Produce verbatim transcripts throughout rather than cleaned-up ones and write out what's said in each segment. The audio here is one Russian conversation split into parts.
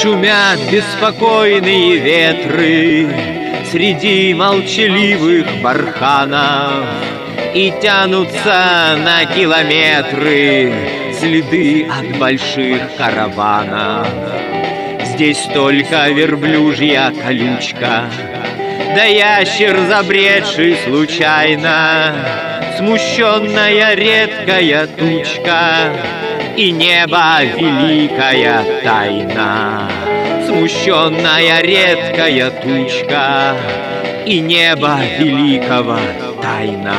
Шумят беспокойные ветры среди молчаливых барханов, и тянутся на километры следы от больших караванов. Здесь только верблюжья колючка, да ящер, забредший случайно, смущенная редкая тучка и небо великая тайна. Смущенная редкая тучка и небо великого тайна.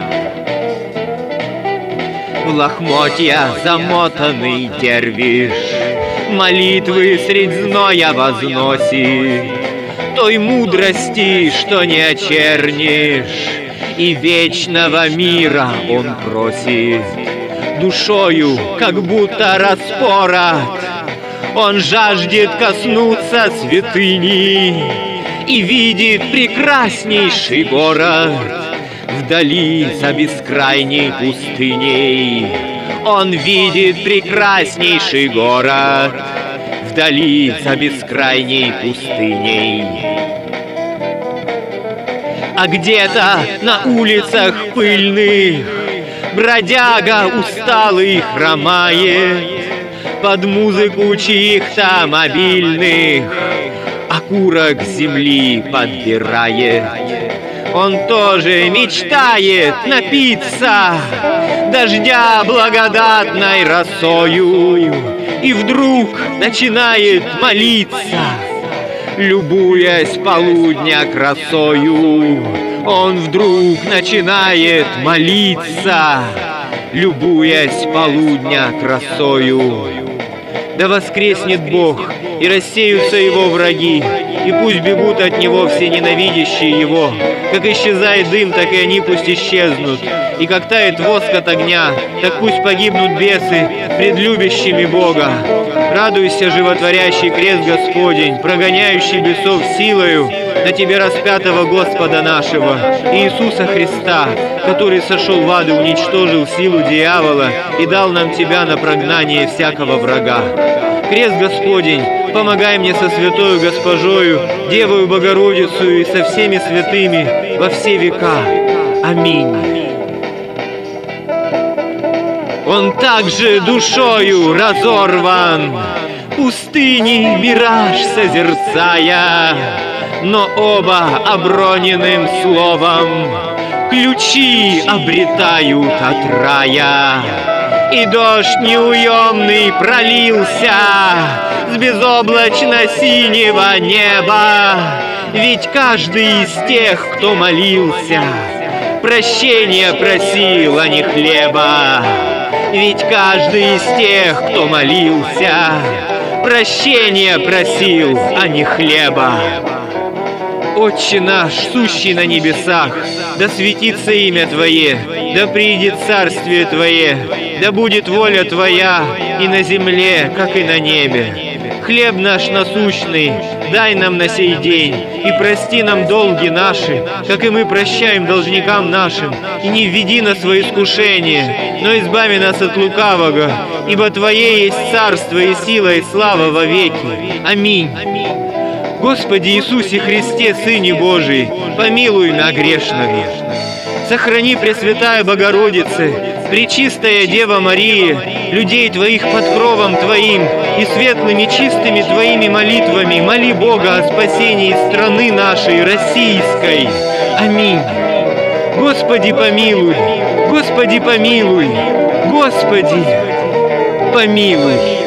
В лохмотья замотанный дервиш молитвы средь зноя возносит, той мудрости, что не очернишь, и вечного мира он просит. Душою, как будто распорот, он жаждет коснуться святыни и видит прекраснейший город вдали за бескрайней пустыней. Он видит прекраснейший город вдали за бескрайней пустыней. А где-то на улицах пыльных бродяга усталый хромает под музыку чьих-то мобильных, окурок земли подбирает. Он тоже мечтает напиться дождя благодатной росою, и вдруг начинает молиться, любуясь полудня красою. Он вдруг начинает молиться, любуясь полудня красою. Да воскреснет Бог, и рассеются Его враги, и пусть бегут от Него все ненавидящие Его. Как исчезает дым, так и они пусть исчезнут, и как тает воск от огня, так пусть погибнут бесы пред любящими Бога. Радуйся, животворящий крест Господень, прогоняющий бесов силою на Тебе распятого Господа нашего, Иисуса Христа, который сошел в ад и уничтожил силу дьявола и дал нам Тебя на прогнание всякого врага. Крест Господень, помогай мне со святою Госпожою, Девою Богородицею и со всеми святыми во все века. Аминь. Он также душою разорван, пустыни мираж созерцая, но оба оброненным словом ключи обретают от рая. И дождь неуемный пролился с безоблачно-синего неба, ведь каждый из тех, кто молился, прощения просил, а не хлеба. Ведь каждый из тех, кто молился, прощения просил, а не хлеба. Отче наш, сущий на небесах, да светится имя Твое, да придет царствие Твое, да будет воля Твоя и на земле, как и на небе. Хлеб наш насущный дай нам на сей день, и прости нам долги наши, как и мы прощаем должникам нашим, и не введи нас во искушение, но избави нас от лукавого, ибо Твое есть царство и сила и слава во веки. Аминь. Господи Иисусе Христе, Сыне Божий, помилуй на грешного. Сохрани, Пресвятая Богородица, Пречистая Дева Мария, людей Твоих под кровом Твоим и светлыми чистыми Твоими молитвами моли Бога о спасении страны нашей российской. Аминь. Господи помилуй, Господи помилуй, Господи помилуй.